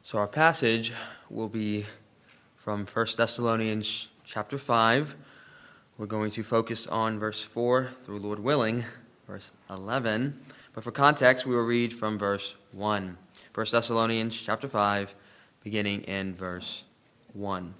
So our passage will be from 1 Thessalonians chapter 5. We're going to focus on verse 4 through, Lord willing, verse 11. But for context, we will read from verse 1. 1 Thessalonians chapter 5, beginning in verse 1.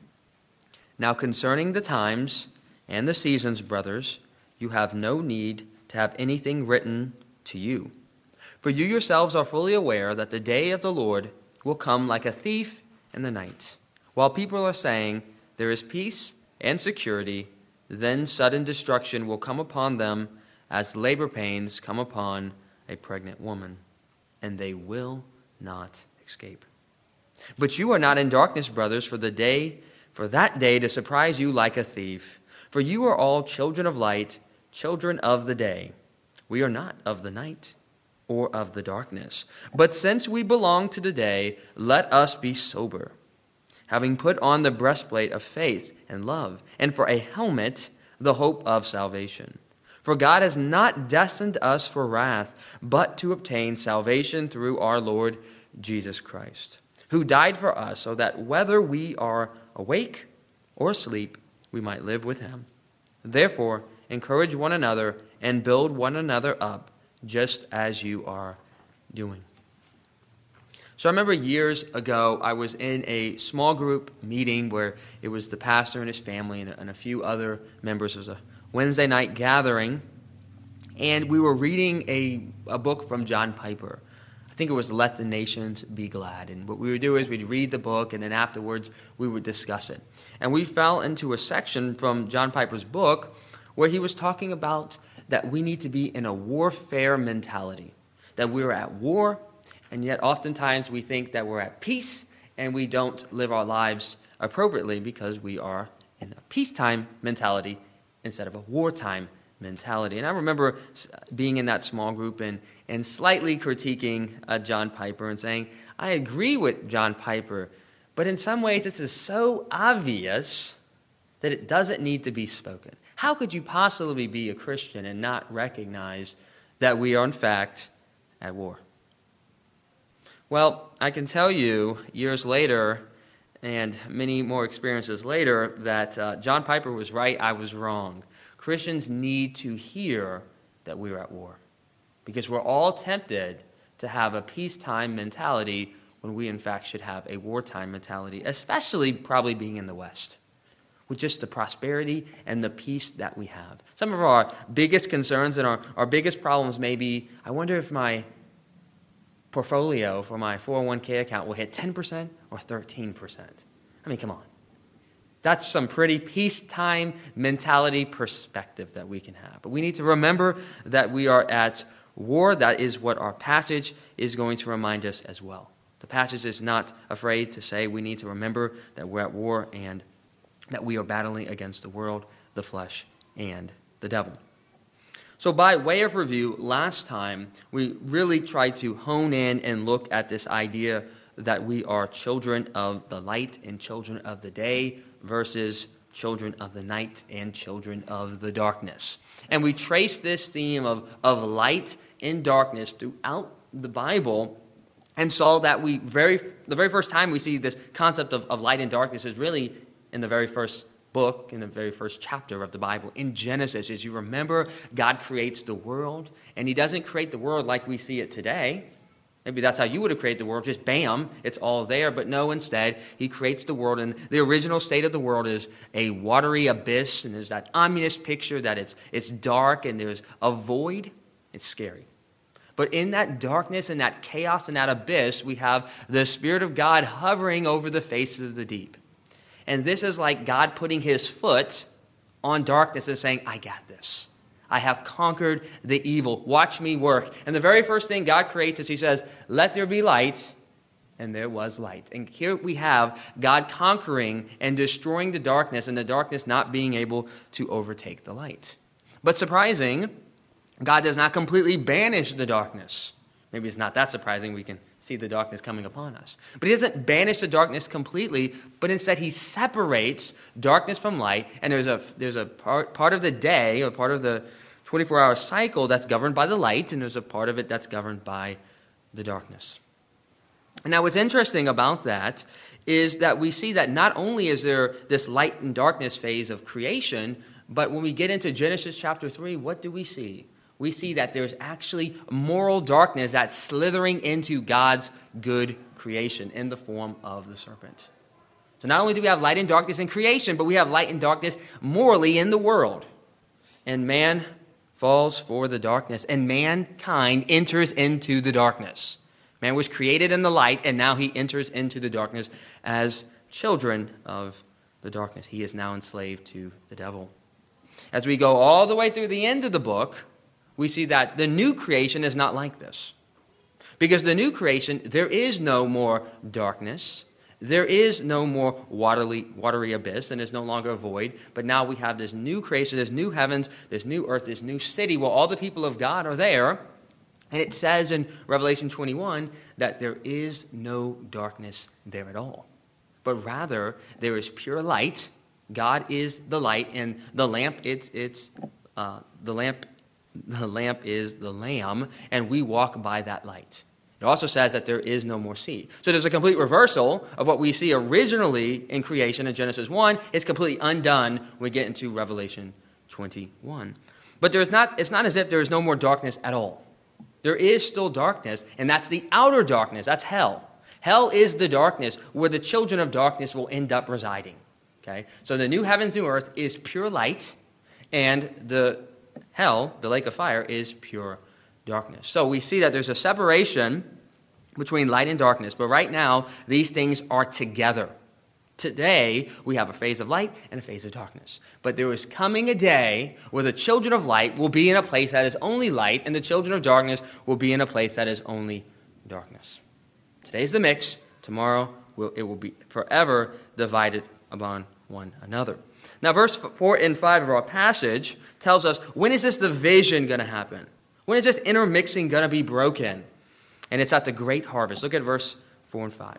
Now concerning the times and the seasons, brothers, you have no need to have anything written to you. For you yourselves are fully aware that the day of the Lord will come like a thief in the night. While people are saying, there is peace and security, then sudden destruction will come upon them as labor pains come upon a pregnant woman, and they will not escape. But you are not in darkness, brothers, for that day to surprise you like a thief. For you are all children of light, children of the day. We are not of the night or of the darkness. But since we belong to the day, let us be sober, having put on the breastplate of faith and love, and for a helmet, the hope of salvation. For God has not destined us for wrath, but to obtain salvation through our Lord Jesus Christ, who died for us, so that whether we are awake or asleep, we might live with him. Therefore, encourage one another and build one another up, just as you are doing. So I remember years ago, I was in a small group meeting where it was the pastor and his family and a few other members. It was a Wednesday night gathering, and we were reading a book from John Piper. I think it was Let the Nations Be Glad. And what we would do is we'd read the book, and then afterwards we would discuss it. And we fell into a section from John Piper's book where he was talking about that we need to be in a warfare mentality, that we're at war, and yet oftentimes we think that we're at peace, and we don't live our lives appropriately because we are in a peacetime mentality instead of a wartime mentality. And I remember being in that small group and slightly critiquing John Piper and saying, I agree with John Piper, but in some ways this is so obvious that it doesn't need to be spoken. How could you possibly be a Christian and not recognize that we are in fact at war? Well, I can tell you years later and many more experiences later that John Piper was right, I was wrong. Christians need to hear that we're at war because we're all tempted to have a peacetime mentality when we in fact should have a wartime mentality, especially probably being in the West, with just the prosperity and the peace that we have. Some of our biggest concerns and our biggest problems may be, I wonder if my portfolio for my 401k account will hit 10% or 13%. I mean, come on. That's some pretty peacetime mentality perspective that we can have. But we need to remember that we are at war. That is what our passage is going to remind us as well. The passage is not afraid to say we need to remember that we're at war and that we are battling against the world, the flesh, and the devil. So by way of review, last time we really tried to hone in and look at this idea that we are children of the light and children of the day versus children of the night and children of the darkness. And we trace this theme of light and darkness throughout the Bible and saw that the very first time we see this concept of light and darkness is really in the very first book, in the very first chapter of the Bible, in Genesis. As you remember, God creates the world, and he doesn't create the world like we see it today. Maybe that's how you would have created the world, just bam, it's all there. But no, instead, he creates the world, and the original state of the world is a watery abyss, and there's that ominous picture that it's dark, and there's a void. It's scary. But in that darkness and that chaos and that abyss, we have the Spirit of God hovering over the face of the deep. And this is like God putting his foot on darkness and saying, I got this. I have conquered the evil. Watch me work. And the very first thing God creates is he says, let there be light. And there was light. And here we have God conquering and destroying the darkness, and the darkness not being able to overtake the light. But surprising, God does not completely banish the darkness. Maybe it's not that surprising. We can see the darkness coming upon us. But he doesn't banish the darkness completely, but instead he separates darkness from light, and there's a part of the day, or part of the 24-hour cycle that's governed by the light, and there's a part of it that's governed by the darkness. Now, what's interesting about that is that we see that not only is there this light and darkness phase of creation, but when we get into Genesis chapter 3, what do we see? We see that there's actually moral darkness that's slithering into God's good creation in the form of the serpent. So not only do we have light and darkness in creation, but we have light and darkness morally in the world. And man falls for the darkness, and mankind enters into the darkness. Man was created in the light, and now he enters into the darkness as children of the darkness. He is now enslaved to the devil. As we go all the way through the end of the book, we see that the new creation is not like this. Because the new creation, there is no more darkness. There is no more watery abyss, and there's no longer a void. But now we have this new creation, this new heavens, this new earth, this new city where all the people of God are there. And it says in Revelation 21 that there is no darkness there at all. But rather, there is pure light. God is the light, and the lamp, the lamp is the Lamb, and we walk by that light. It also says that there is no more sea. So there's a complete reversal of what we see originally in creation in Genesis 1. It's completely undone when we get into Revelation 21. But it's not as if there is no more darkness at all. There is still darkness, and that's the outer darkness. That's hell. Hell is the darkness where the children of darkness will end up residing. Okay? So the new heavens, new earth is pure light, and the hell, the lake of fire, is pure darkness. So we see that there's a separation between light and darkness, but right now, these things are together. Today, we have a phase of light and a phase of darkness. But there is coming a day where the children of light will be in a place that is only light, and the children of darkness will be in a place that is only darkness. Today's the mix. Tomorrow, it will be forever divided upon one another. Now, verse 4 and 5 of our passage tells us, when is this division going to happen? When is this intermixing going to be broken? And it's at the great harvest. Look at verse 4 and 5.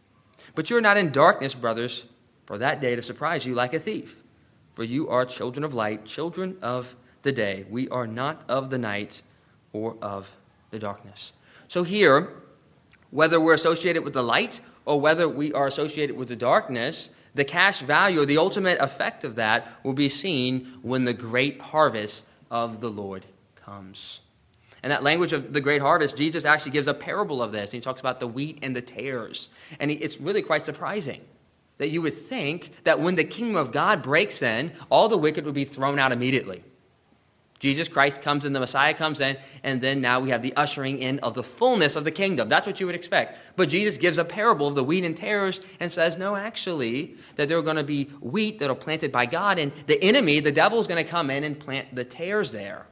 But you are not in darkness, brothers, for that day to surprise you like a thief. For you are children of light, children of the day. We are not of the night or of the darkness. So here, whether we're associated with the light or whether we are associated with the darkness, the cash value, or the ultimate effect of that, will be seen when the great harvest of the Lord comes. And that language of the great harvest, Jesus actually gives a parable of this. He talks about the wheat and the tares. And it's really quite surprising that you would think that when the kingdom of God breaks in, all the wicked would be thrown out immediately. Jesus Christ comes in, the Messiah comes in, and then now we have the ushering in of the fullness of the kingdom. That's what you would expect. But Jesus gives a parable of the wheat and tares and says, no, actually, that there are going to be wheat that are planted by God, and the enemy, the devil, is going to come in and plant the tares there.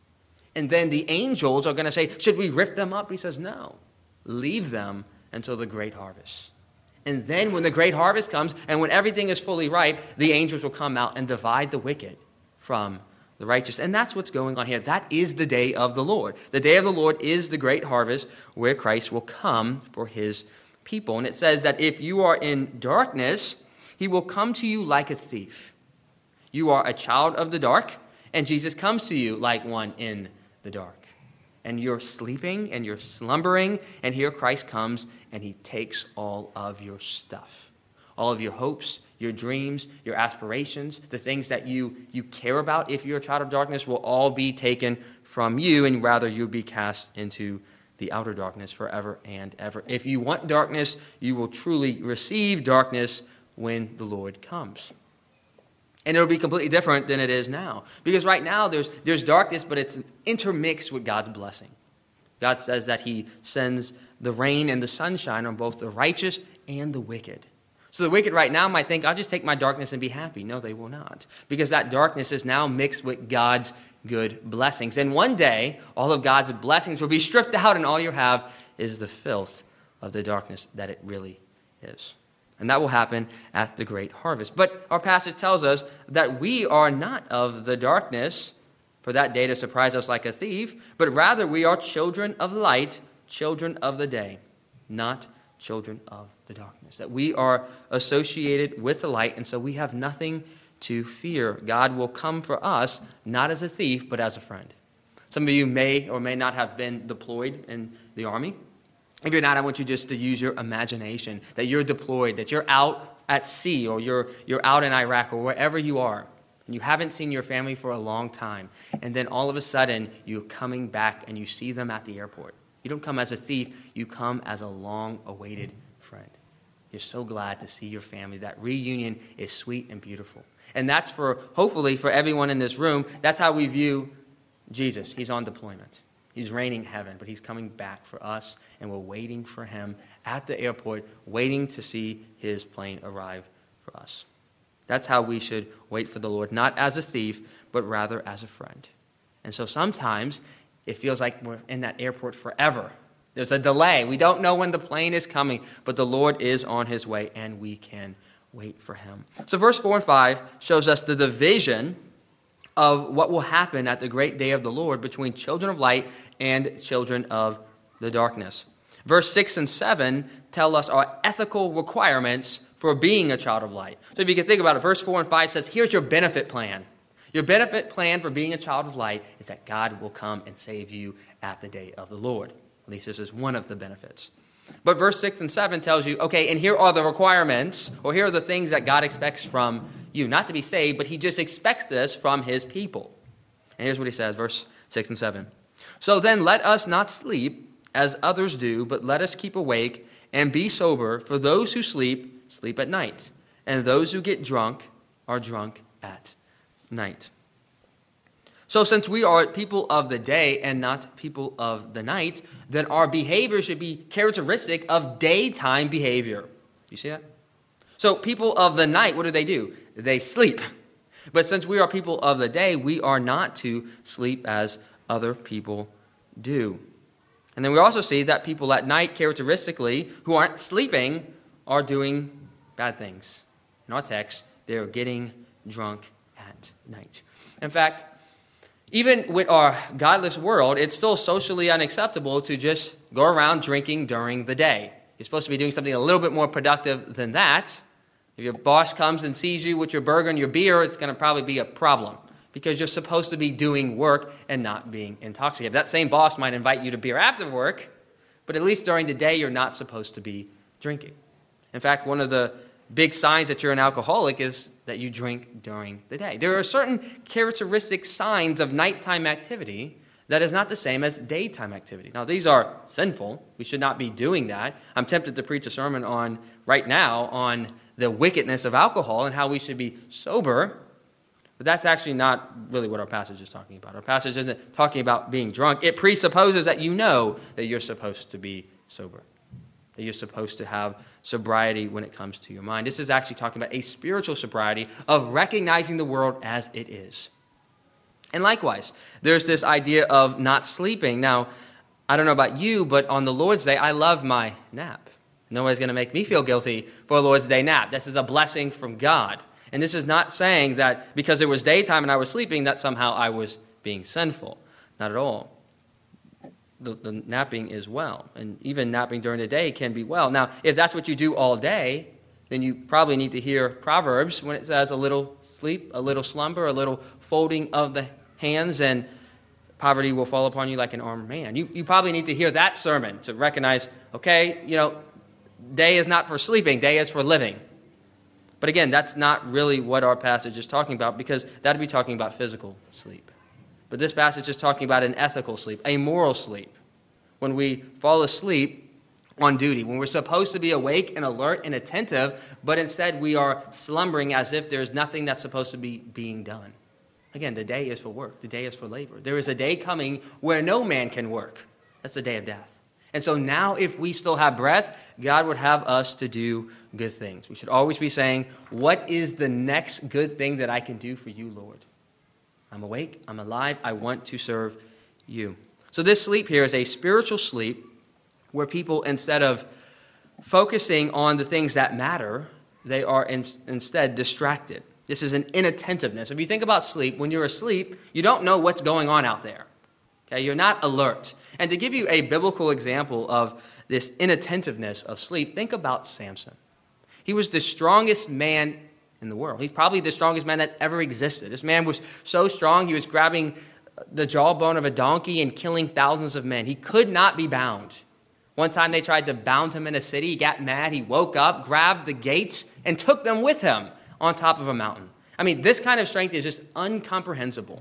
And then the angels are going to say, should we rip them up? He says, no, leave them until the great harvest. And then when the great harvest comes and when everything is fully ripe, the angels will come out and divide the wicked from the righteous. And that's what's going on here. That is the day of the Lord. The day of the Lord is the great harvest where Christ will come for his people. And it says that if you are in darkness, he will come to you like a thief. You are a child of the dark, and Jesus comes to you like one in the dark. And you're sleeping and you're slumbering, and here Christ comes and he takes all of your stuff. All of your hopes, your dreams, your aspirations, the things that you care about if you're a child of darkness will all be taken from you, and rather you'll be cast into the outer darkness forever and ever. If you want darkness, you will truly receive darkness when the Lord comes. And it'll be completely different than it is now. Because right now there's darkness, but it's intermixed with God's blessing. God says that he sends the rain and the sunshine on both the righteous and the wicked. So the wicked right now might think, I'll just take my darkness and be happy. No, they will not. Because that darkness is now mixed with God's good blessings. And one day, all of God's blessings will be stripped out, and all you have is the filth of the darkness that it really is. And that will happen at the great harvest. But our passage tells us that we are not of the darkness for that day to surprise us like a thief, but rather we are children of light, children of the day, not children of the darkness. That we are associated with the light, and so we have nothing to fear. God will come for us, not as a thief, but as a friend. Some of you may or may not have been deployed in the army. If you're not, I want you just to use your imagination, that you're deployed, that you're out at sea, or you're out in Iraq, or wherever you are, and you haven't seen your family for a long time, and then all of a sudden you're coming back and you see them at the airport. You don't come as a thief, you come as a long-awaited friend. You're so glad to see your family. That reunion is sweet and beautiful. And that's hopefully for everyone in this room, that's how we view Jesus. He's on deployment. He's reigning heaven, but he's coming back for us, and we're waiting for him at the airport, waiting to see his plane arrive for us. That's how we should wait for the Lord, not as a thief, but rather as a friend. And so sometimes it feels like we're in that airport forever. There's a delay. We don't know when the plane is coming, but the Lord is on his way, and we can wait for him. So verse 4 and 5 shows us the division of what will happen at the great day of the Lord between children of light and children of the darkness. Verse 6 and 7 tell us our ethical requirements for being a child of light. So if you can think about it, verse 4 and 5 says, here's your benefit plan. Your benefit plan for being a child of light is that God will come and save you at the day of the Lord. At least this is one of the benefits. But verse 6 and 7 tells you, okay, and here are the requirements, or here are the things that God expects from you. Not to be saved, but he just expects this from his people. And here's what he says, verse 6 and 7. So then let us not sleep as others do, but let us keep awake and be sober, for those who sleep, sleep at night, and those who get drunk are drunk at night. So since we are people of the day and not people of the night, then our behavior should be characteristic of daytime behavior. You see that? So people of the night, what do? They sleep. But since we are people of the day, we are not to sleep as other people do. And then we also see that people at night, characteristically, who aren't sleeping, are doing bad things. In our text, they're getting drunk at night. In fact, even with our godless world, it's still socially unacceptable to just go around drinking during the day. You're supposed to be doing something a little bit more productive than that. If your boss comes and sees you with your burger and your beer, it's going to probably be a problem because you're supposed to be doing work and not being intoxicated. That same boss might invite you to beer after work, but at least during the day, you're not supposed to be drinking. In fact, one of the big signs that you're an alcoholic is that you drink during the day. There are certain characteristic signs of nighttime activity that is not the same as daytime activity. Now, these are sinful. We should not be doing that. I'm tempted to preach a sermon right now on the wickedness of alcohol and how we should be sober, but that's actually not really what our passage is talking about. Our passage isn't talking about being drunk. It presupposes that you know that you're supposed to be sober, that you're supposed to have sobriety when it comes to your mind. This is actually talking about a spiritual sobriety of recognizing the world as it is. And likewise, there's this idea of not sleeping. Now, I don't know about you, but on the Lord's Day, I love my nap. Nobody's going to make me feel guilty for a Lord's Day nap. This is a blessing from God. And this is not saying that because it was daytime and I was sleeping, that somehow I was being sinful. Not at all. The napping is well, and even napping during the day can be well. Now, if that's what you do all day, then you probably need to hear Proverbs when it says a little sleep, a little slumber, a little folding of the hands, and poverty will fall upon you like an armed man. You probably need to hear that sermon to recognize, okay, day is not for sleeping, day is for living. But again, that's not really what our passage is talking about, because that would be talking about physical sleep. But this passage is talking about an ethical sleep, a moral sleep. When we fall asleep on duty, when we're supposed to be awake and alert and attentive, but instead we are slumbering as if there's nothing that's supposed to be being done. Again, the day is for work. The day is for labor. There is a day coming where no man can work. That's the day of death. And so now if we still have breath, God would have us to do good things. We should always be saying, what is the next good thing that I can do for you, Lord? I'm awake, I'm alive, I want to serve you. So this sleep here is a spiritual sleep where people, instead of focusing on the things that matter, they are instead distracted. This is an inattentiveness. If you think about sleep, when you're asleep, you don't know what's going on out there. Okay, you're not alert. And to give you a biblical example of this inattentiveness of sleep, think about Samson. He was the strongest man in the world. He's probably the strongest man that ever existed. This man was so strong, he was grabbing the jawbone of a donkey and killing thousands of men. He could not be bound. One time they tried to bound him in a city. He got mad. He woke up, grabbed the gates, and took them with him on top of a mountain. I mean, this kind of strength is just incomprehensible.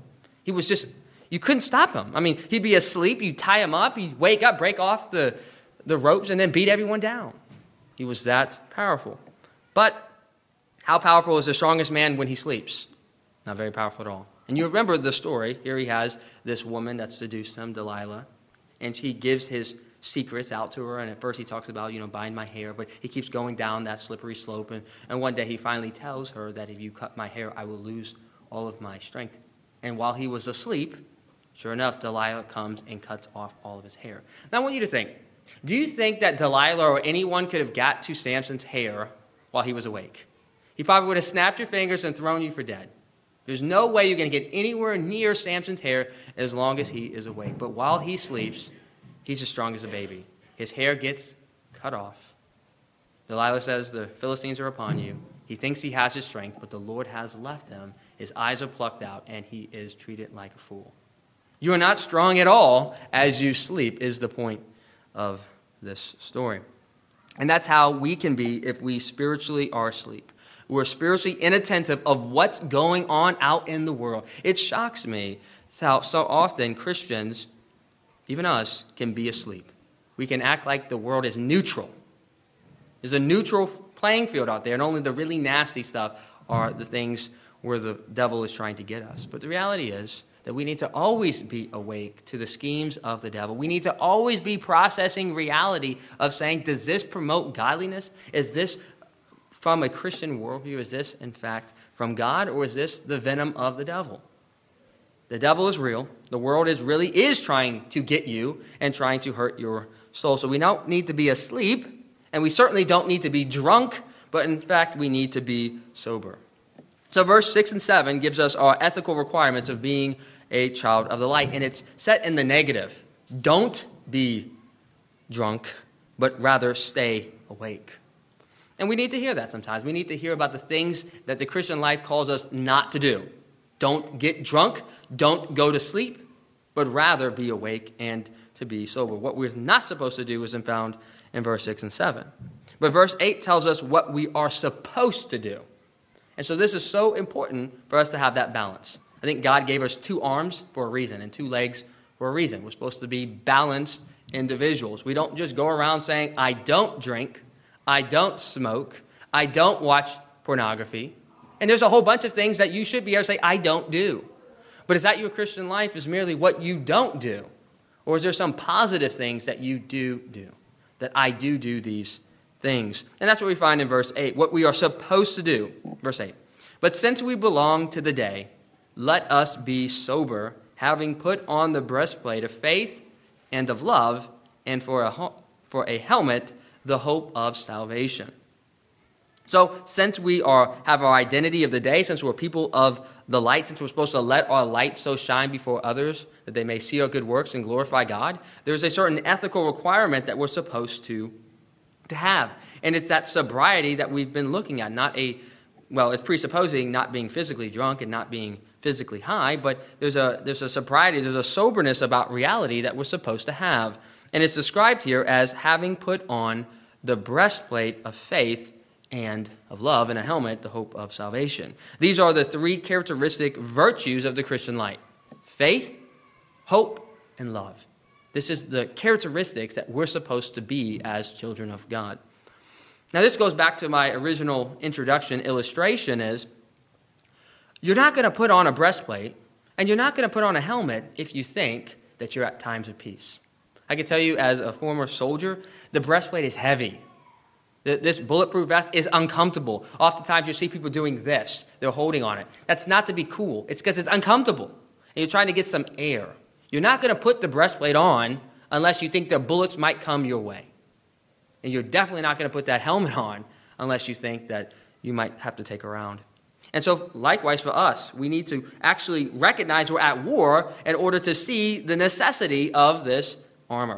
You couldn't stop him. I mean, he'd be asleep. You'd tie him up. He'd wake up, break off the ropes, and then beat everyone down. He was that powerful. But how powerful is the strongest man when he sleeps? Not very powerful at all. And you remember the story. Here he has this woman that seduced him, Delilah, and he gives his secrets out to her. And at first he talks about, bind my hair, but he keeps going down that slippery slope. And one day he finally tells her that if you cut my hair, I will lose all of my strength. And while he was asleep, sure enough, Delilah comes and cuts off all of his hair. Now I want you to think, do you think that Delilah or anyone could have got to Samson's hair while he was awake? He probably would have snapped your fingers and thrown you for dead. There's no way you're going to get anywhere near Samson's hair as long as he is awake. But while he sleeps, he's as strong as a baby. His hair gets cut off. Delilah says, the Philistines are upon you. He thinks he has his strength, but the Lord has left him. His eyes are plucked out, and he is treated like a fool. You are not strong at all as you sleep, is the point of this story. And that's how we can be if we spiritually are asleep. We're spiritually inattentive of what's going on out in the world. It shocks me how so often Christians, even us, can be asleep. We can act like the world is neutral. There's a neutral playing field out there, and only the really nasty stuff are the things where the devil is trying to get us. But the reality is that we need to always be awake to the schemes of the devil. We need to always be processing reality of saying, does this promote godliness? Is this from a Christian worldview? Is this, in fact, from God, or is this the venom of the devil? The devil is real. The world really is trying to get you and trying to hurt your soul. So we don't need to be asleep, and we certainly don't need to be drunk, but in fact, we need to be sober. So verse 6 and 7 gives us our ethical requirements of being a child of the light, and it's set in the negative. Don't be drunk, but rather stay awake. And we need to hear that sometimes. We need to hear about the things that the Christian life calls us not to do. Don't get drunk, don't go to sleep, but rather be awake and to be sober. What we're not supposed to do is found in verse 6 and 7. But verse 8 tells us what we are supposed to do. And so this is so important for us to have that balance. I think God gave us 2 arms for a reason and 2 legs for a reason. We're supposed to be balanced individuals. We don't just go around saying, I don't drink, I don't smoke, I don't watch pornography. And there's a whole bunch of things that you should be able to say, I don't do. But is that your Christian life is merely what you don't do? Or is there some positive things that you do? That I do these things. And that's what we find in verse 8. What we are supposed to do. Verse 8. But since we belong to the day, let us be sober, having put on the breastplate of faith and of love, and for a helmet, the hope of salvation. So since we have our identity of the day, since we're people of the light, since we're supposed to let our light so shine before others that they may see our good works and glorify God, there's a certain ethical requirement that we're supposed to have. And it's that sobriety that we've been looking at. It's presupposing not being physically drunk and not being physically high, but there's a sobriety, there's a soberness about reality that we're supposed to have. And it's described here as having put on the breastplate of faith and of love, and a helmet, the hope of salvation. These are the 3 characteristic virtues of the Christian life: faith, hope, and love. This is the characteristics that we're supposed to be as children of God. Now, this goes back to my original introduction illustration is, you're not going to put on a breastplate, and you're not going to put on a helmet if you think that you're at times of peace. I can tell you as a former soldier, the breastplate is heavy. This bulletproof vest is uncomfortable. Oftentimes you see people doing this. They're holding on it. That's not to be cool. It's because it's uncomfortable. And you're trying to get some air. You're not going to put the breastplate on unless you think the bullets might come your way. And you're definitely not going to put that helmet on unless you think that you might have to take a round. And so likewise for us, we need to actually recognize we're at war in order to see the necessity of this armor.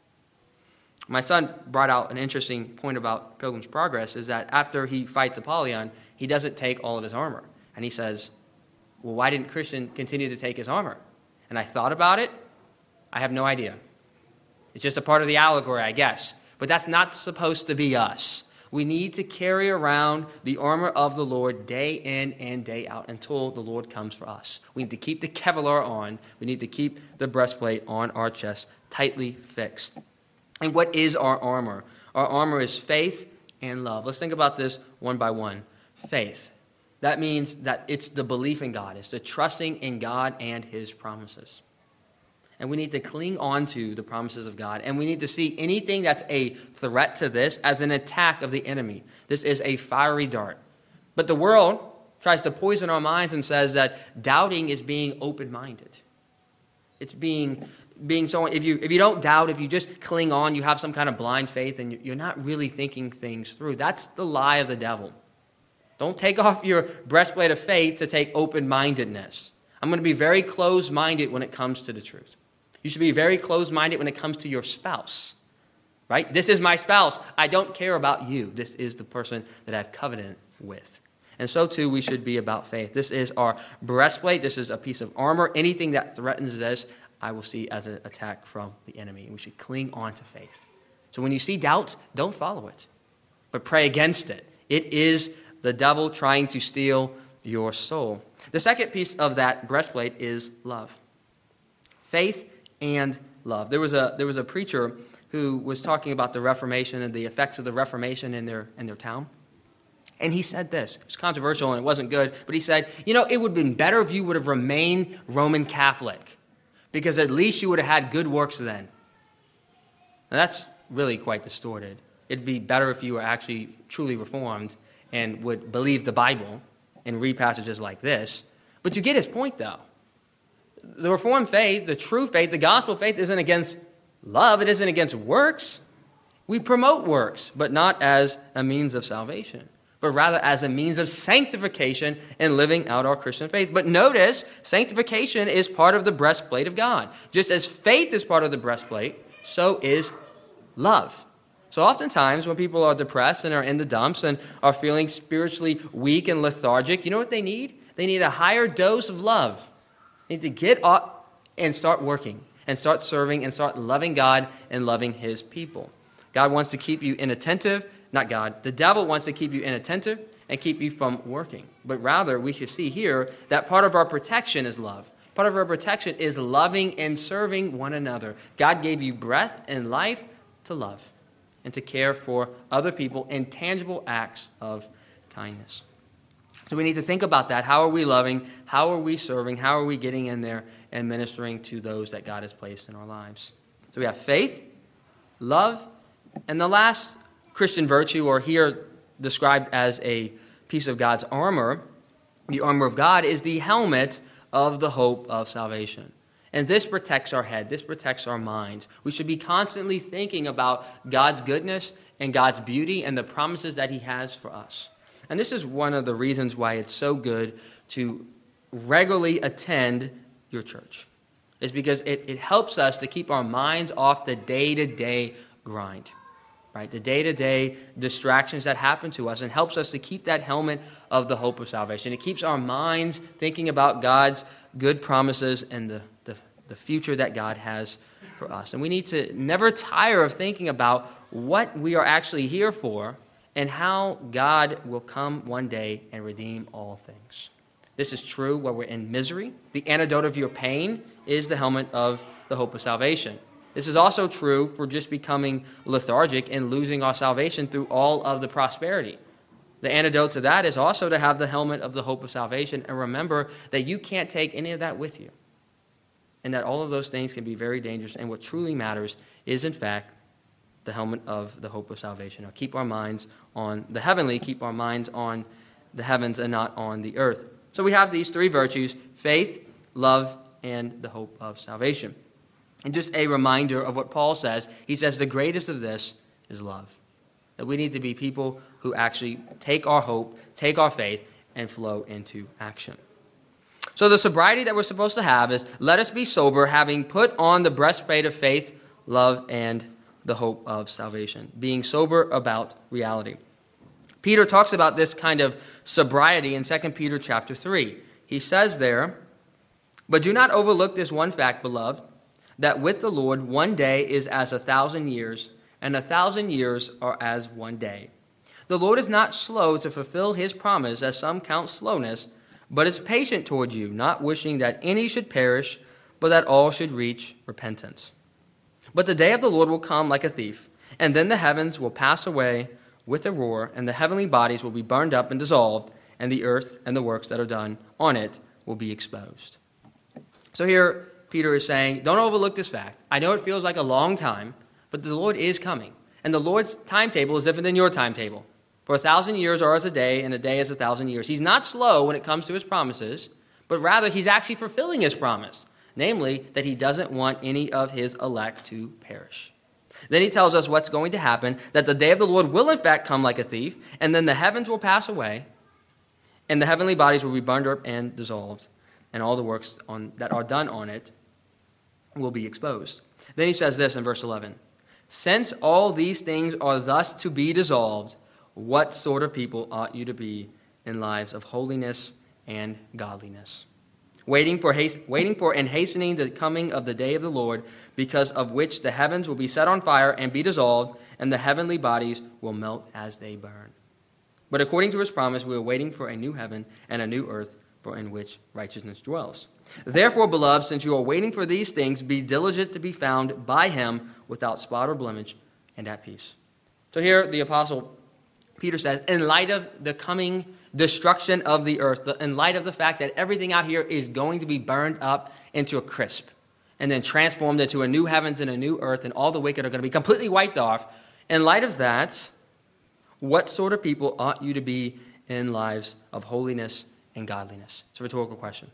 My son brought out an interesting point about Pilgrim's Progress, is that after he fights Apollyon, he doesn't take all of his armor. And he says, well, why didn't Christian continue to take his armor? And I thought about it. I have no idea. It's just a part of the allegory, I guess. But that's not supposed to be us. We need to carry around the armor of the Lord day in and day out until the Lord comes for us. We need to keep the Kevlar on. We need to keep the breastplate on our chest tightly fixed. And what is our armor? Our armor is faith and love. Let's think about this one by one. Faith. That means that it's the belief in God. It's the trusting in God and his promises. And we need to cling on to the promises of God. And we need to see anything that's a threat to this as an attack of the enemy. This is a fiery dart. But the world tries to poison our minds and says that doubting is being open-minded. It's being so, if you don't doubt, if you just cling on, you have some kind of blind faith and you're not really thinking things through. That's the lie of the devil. Don't take off your breastplate of faith to take open-mindedness. I'm going to be very closed-minded when it comes to the truth. You should be very closed-minded when it comes to your spouse, right? This is my spouse. I don't care about you. This is the person that I've covenanted with. And so, too, we should be about faith. This is our breastplate. This is a piece of armor. Anything that threatens this, I will see as an attack from the enemy. We should cling on to faith. So when you see doubt, don't follow it, but pray against it. It is the devil trying to steal your soul. The second piece of that breastplate is love. Faith and love. There was a preacher who was talking about the Reformation and the effects of the Reformation in their town. And he said this. It was controversial and it wasn't good, but he said, it would have been better if you would have remained Roman Catholic, because at least you would have had good works then. Now that's really quite distorted. It'd be better if you were actually truly reformed and would believe the Bible and read passages like this. But you get his point, though. The Reformed faith, the true faith, the gospel faith isn't against love. It isn't against works. We promote works, but not as a means of salvation, but rather as a means of sanctification and living out our Christian faith. But notice, sanctification is part of the breastplate of God. Just as faith is part of the breastplate, so is love. So oftentimes when people are depressed and are in the dumps and are feeling spiritually weak and lethargic, you know what they need? They need a higher dose of love. They need to get up and start working and start serving and start loving God and loving his people. God wants to keep you inattentive. Not God. The devil wants to keep you inattentive and keep you from working. But rather, we should see here that part of our protection is love. Part of our protection is loving and serving one another. God gave you breath and life to love and to care for other people in tangible acts of kindness. So we need to think about that. How are we loving? How are we serving? How are we getting in there and ministering to those that God has placed in our lives? So we have faith, love, and the last Christian virtue, or here described as a piece of God's armor, the armor of God, is the helmet of the hope of salvation. And this protects our head. This protects our minds. We should be constantly thinking about God's goodness and God's beauty and the promises that he has for us. And this is one of the reasons why it's so good to regularly attend your church. It's because it helps us to keep our minds off the day-to-day grind. Right, the day-to-day distractions that happen to us, and helps us to keep that helmet of the hope of salvation. It keeps our minds thinking about God's good promises and the future that God has for us. And we need to never tire of thinking about what we are actually here for and how God will come one day and redeem all things. This is true when we're in misery. The antidote of your pain is the helmet of the hope of salvation. This is also true for just becoming lethargic and losing our salvation through all of the prosperity. The antidote to that is also to have the helmet of the hope of salvation and remember that you can't take any of that with you. And that all of those things can be very dangerous. And what truly matters is, in fact, the helmet of the hope of salvation. Now, keep our minds on the heavenly, keep our minds on the heavens and not on the earth. So we have these three virtues: faith, love, and the hope of salvation. And just a reminder of what Paul says. He says the greatest of this is love. That we need to be people who actually take our hope, take our faith, and flow into action. So the sobriety that we're supposed to have is, let us be sober, having put on the breastplate of faith, love, and the hope of salvation. Being sober about reality. Peter talks about this kind of sobriety in 2 Peter chapter 3. He says there, "But do not overlook this one fact, beloved, that with the Lord 1 day is as 1,000 years, and 1,000 years are as 1 day. The Lord is not slow to fulfill his promise, as some count slowness, but is patient toward you, not wishing that any should perish, but that all should reach repentance. But the day of the Lord will come like a thief, and then the heavens will pass away with a roar, and the heavenly bodies will be burned up and dissolved, and the earth and the works that are done on it will be exposed. So here Peter is saying, don't overlook this fact. I know it feels like a long time, but the Lord is coming. And the Lord's timetable is different than your timetable. For 1,000 years are as a day, and a day is 1,000 years. He's not slow when it comes to his promises, but rather he's actually fulfilling his promise, namely that he doesn't want any of his elect to perish. Then he tells us what's going to happen, that the day of the Lord will in fact come like a thief, and then the heavens will pass away, and the heavenly bodies will be burned up and dissolved, and all the works that are done on it will be exposed. Then he says this in verse 11, since all these things are thus to be dissolved, what sort of people ought you to be in lives of holiness and godliness? Waiting for and hastening the coming of the day of the Lord, because of which the heavens will be set on fire and be dissolved, and the heavenly bodies will melt as they burn. But according to his promise, we are waiting for a new heaven and a new earth, for in which righteousness dwells. Therefore, beloved, since you are waiting for these things, be diligent to be found by him without spot or blemish and at peace. So here the apostle Peter says, in light of the coming destruction of the earth, in light of the fact that everything out here is going to be burned up into a crisp and then transformed into a new heavens and a new earth, and all the wicked are going to be completely wiped off, in light of that, what sort of people ought you to be in lives of holiness and godliness? It's a rhetorical question.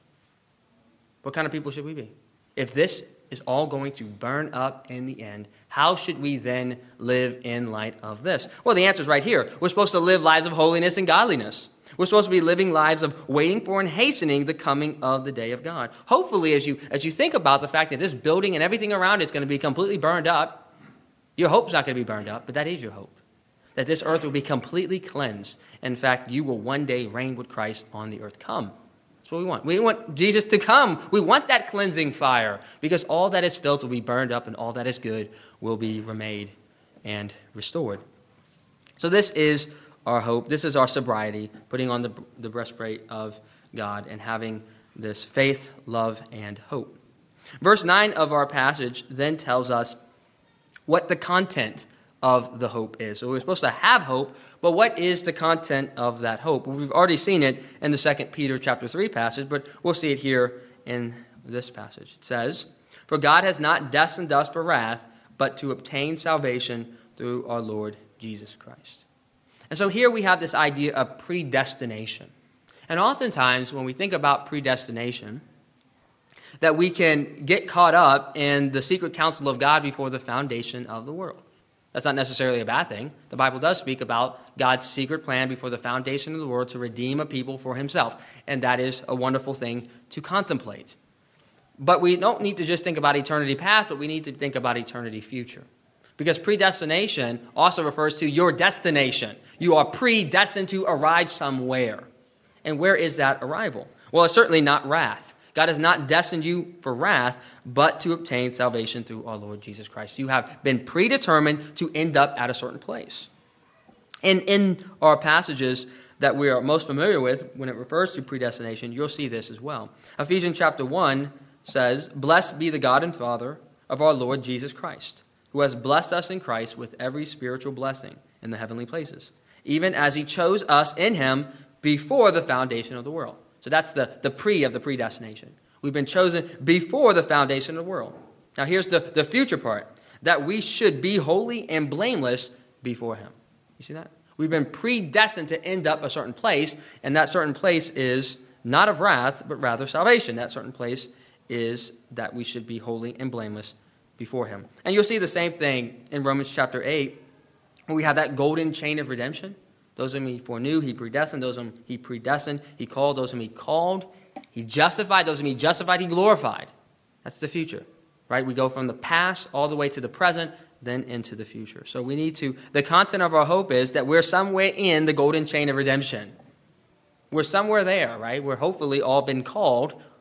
What kind of people should we be? If this is all going to burn up in the end, how should we then live in light of this? Well, the answer is right here. We're supposed to live lives of holiness and godliness. We're supposed to be living lives of waiting for and hastening the coming of the day of God. Hopefully, as you think about the fact that this building and everything around it is going to be completely burned up, your hope's not going to be burned up, but that is your hope. That this earth will be completely cleansed. In fact, you will one day reign with Christ on the earth. Come. That's what we want. We want Jesus to come. We want that cleansing fire, because all that is filth will be burned up and all that is good will be remade and restored. So this is our hope. This is our sobriety, putting on the breastplate of God and having this faith, love, and hope. Verse 9 of our passage then tells us what the content of the hope is. So we're supposed to have hope, but what is the content of that hope? Well, we've already seen it in the 2 Peter chapter 3 passage, but we'll see it here in this passage. It says, for God has not destined us for wrath, but to obtain salvation through our Lord Jesus Christ. And so here we have this idea of predestination. And oftentimes when we think about predestination, that we can get caught up in the secret counsel of God before the foundation of the world. That's not necessarily a bad thing. The Bible does speak about God's secret plan before the foundation of the world to redeem a people for himself. And that is a wonderful thing to contemplate. But we don't need to just think about eternity past, but we need to think about eternity future. Because predestination also refers to your destination. You are predestined to arrive somewhere. And where is that arrival? Well, it's certainly not wrath. God has not destined you for wrath, but to obtain salvation through our Lord Jesus Christ. You have been predetermined to end up at a certain place. And in our passages that we are most familiar with, when it refers to predestination, you'll see this as well. Ephesians chapter 1 says, blessed be the God and Father of our Lord Jesus Christ, who has blessed us in Christ with every spiritual blessing in the heavenly places, even as he chose us in him before the foundation of the world. So that's the pre of the predestination. We've been chosen before the foundation of the world. Now here's the future part, that we should be holy and blameless before him. You see that? We've been predestined to end up a certain place, and that certain place is not of wrath, but rather salvation. That certain place is that we should be holy and blameless before him. And you'll see the same thing in Romans chapter 8, where we have that golden chain of redemption. Those whom he foreknew, he predestined. Those whom he predestined, he called. Those whom he called, he justified. Those whom he justified, he glorified. That's the future, right? We go from the past all the way to the present, then into the future. So we need to, the content of our hope is that we're somewhere in the golden chain of redemption. We're somewhere there, right? We're hopefully all been called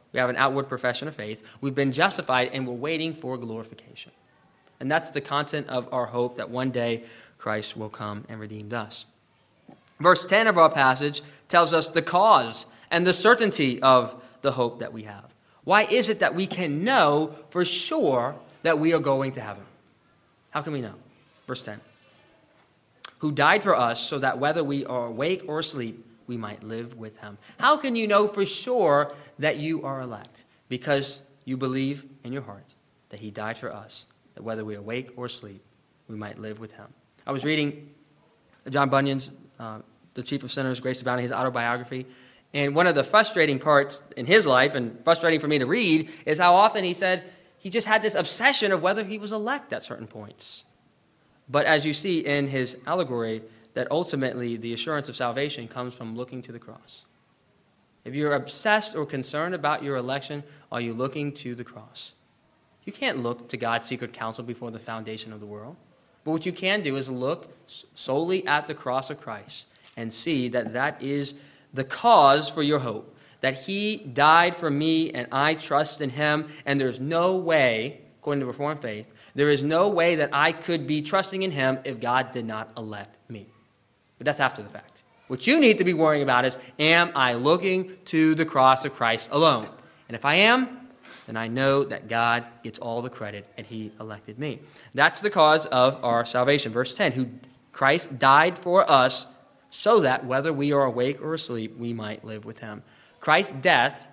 We have an outward profession of faith. We've been justified, and we're waiting for glorification. And that's the content of our hope, that one day Christ will come and redeem us. Verse 10 of our passage tells us the cause and the certainty of the hope that we have. Why is it that we can know for sure that we are going to heaven? How can we know? Verse 10. Who died for us so that whether we are awake or asleep, we might live with him. How can you know for sure that you are elect? Because you believe in your heart that he died for us, that whether we are awake or asleep, we might live with him. I was reading John Bunyan's, The Chief of Sinners, Grace Abounding, his autobiography. And one of the frustrating parts in his life, and frustrating for me to read, is how often he said he just had this obsession of whether he was elect at certain points. But as you see in his allegory, that ultimately the assurance of salvation comes from looking to the cross. If you're obsessed or concerned about your election, are you looking to the cross? You can't look to God's secret counsel before the foundation of the world. But what you can do is look solely at the cross of Christ and see that that is the cause for your hope. That he died for me and I trust in him, and there's no way, according to Reformed faith, there is no way that I could be trusting in him if God did not elect me. But that's after the fact. What you need to be worrying about is, am I looking to the cross of Christ alone? And if I am, then I know that God gets all the credit and he elected me. That's the cause of our salvation. Verse 10, who Christ died for us so that whether we are awake or asleep, we might live with him. Christ's death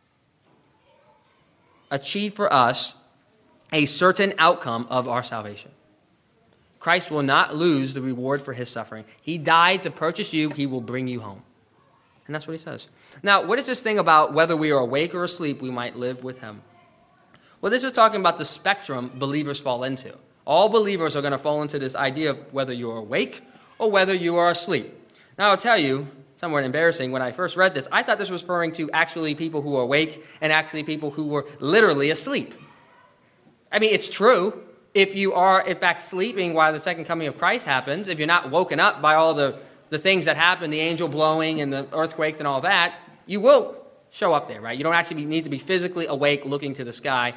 achieved for us a certain outcome of our salvation. Christ will not lose the reward for his suffering. He died to purchase you. He will bring you home. And that's what he says. Now, what is this thing about whether we are awake or asleep, we might live with him? Well, this is talking about the spectrum believers fall into. All believers are going to fall into this idea of whether you're awake or whether you are asleep. Now, I'll tell you, somewhat embarrassing, when I first read this, I thought this was referring to actually people who are awake and actually people who were literally asleep. I mean, it's true. If you are, in fact, sleeping while the second coming of Christ happens, if you're not woken up by all the things that happen, the angel blowing and the earthquakes and all that, you will show up there, right? You don't actually need to be physically awake looking to the sky.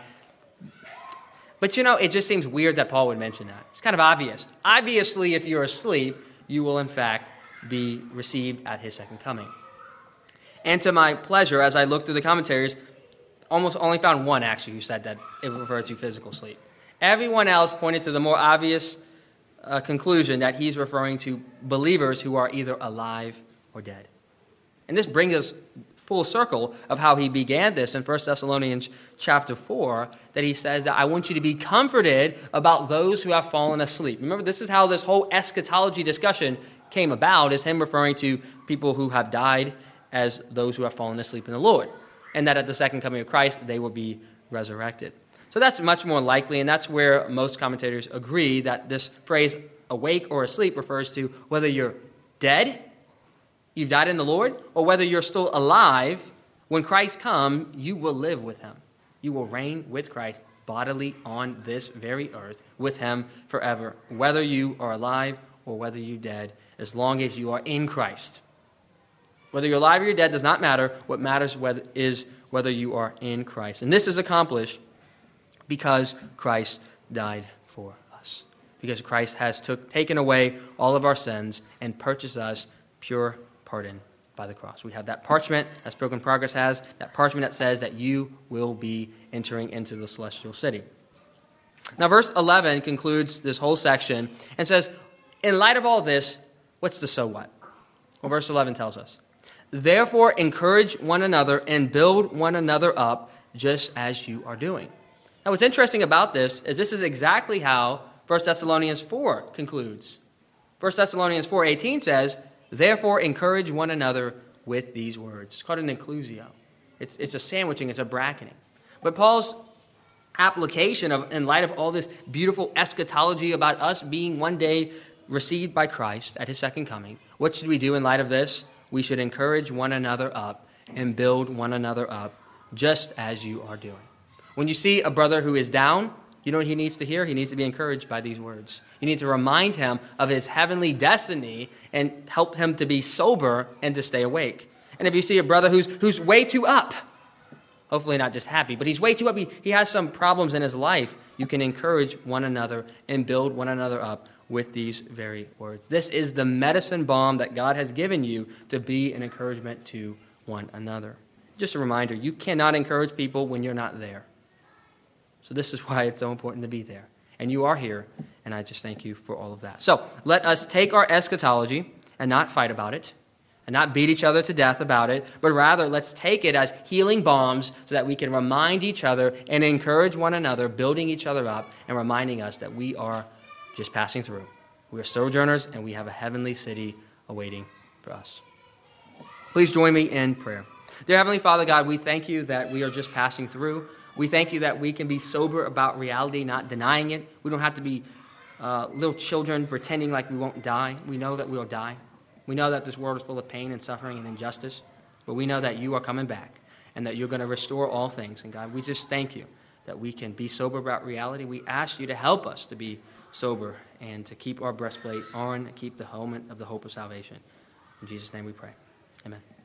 But, it just seems weird that Paul would mention that. It's kind of obvious. Obviously, if you're asleep, you will, in fact, be received at his second coming. And to my pleasure, as I looked through the commentaries, almost only found one, actually, who said that it referred to physical sleep. Everyone else pointed to the more obvious conclusion that he's referring to believers who are either alive or dead. And this brings us full circle of how he began this in 1 Thessalonians chapter 4, that he says that I want you to be comforted about those who have fallen asleep. Remember, this is how this whole eschatology discussion came about, is him referring to people who have died as those who have fallen asleep in the Lord, and that at the second coming of Christ, they will be resurrected. So that's much more likely, and that's where most commentators agree that this phrase, awake or asleep, refers to whether you're dead, you've died in the Lord, or whether you're still alive. When Christ comes, you will live with him. You will reign with Christ bodily on this very earth with him forever, whether you are alive or whether you're dead, as long as you are in Christ. Whether you're alive or you're dead does not matter. What matters is whether you are in Christ. And this is accomplished because Christ died for us. Because Christ has taken away all of our sins and purchased us pure pardon by the cross. We have that parchment, as Broken Progress has, that parchment that says that you will be entering into the celestial city. Now, verse 11 concludes this whole section and says, in light of all this, what's the so what? Well, verse 11 tells us, therefore encourage one another and build one another up just as you are doing. Now, what's interesting about this is exactly how 1 Thessalonians 4 concludes. 1 Thessalonians 4:18 says, therefore encourage one another with these words. It's called an inclusio. It's a sandwiching, it's a bracketing. But Paul's application of, in light of all this beautiful eschatology about us being one day received by Christ at his second coming, what should we do in light of this? We should encourage one another up and build one another up just as you are doing. When you see a brother who is down, you know what he needs to hear? He needs to be encouraged by these words. You need to remind him of his heavenly destiny and help him to be sober and to stay awake. And if you see a brother who's way too up, Hopefully not just happy, but he's way too happy. He has some problems in his life. You can encourage one another and build one another up with these very words. This is the medicine balm that God has given you to be an encouragement to one another. Just a reminder, you cannot encourage people when you're not there. So this is why it's so important to be there. And you are here, and I just thank you for all of that. So let us take our eschatology and not fight about it, and not beat each other to death about it, but rather let's take it as healing balms so that we can remind each other and encourage one another, building each other up and reminding us that we are just passing through. We are sojourners, and we have a heavenly city awaiting for us. Please join me in prayer. Dear Heavenly Father God, we thank you that we are just passing through. We thank you that we can be sober about reality, not denying it. We don't have to be little children pretending like we won't die. We know that we'll die. We know that this world is full of pain and suffering and injustice, but we know that you are coming back and that you're going to restore all things. And God, we just thank you that we can be sober about reality. We ask you to help us to be sober and to keep our breastplate on and keep the helmet of the hope of salvation. In Jesus' name we pray. Amen.